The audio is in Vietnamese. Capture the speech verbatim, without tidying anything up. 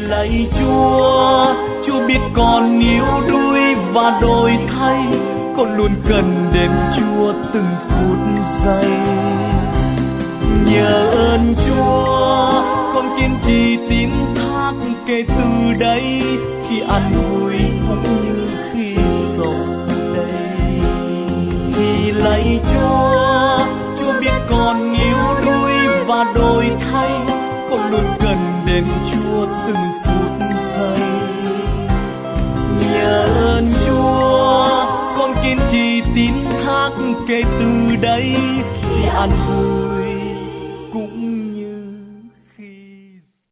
lạy Chúa, Chúa biết con yếu đuối và đổi thay, con luôn cần đến Chúa từng phút giây. Nhờ ơn Chúa, con kiên trì tín thác kể từ đây, khi ăn vui cũng như khi sầu đây. Vì lạy Chúa, Chúa biết con yếu đuối và đổi thay, con luôn cần đến Chúa từng phút giây. Nhờ ơn Chúa, con kiên trì tín thác kể từ đây, khi ăn vui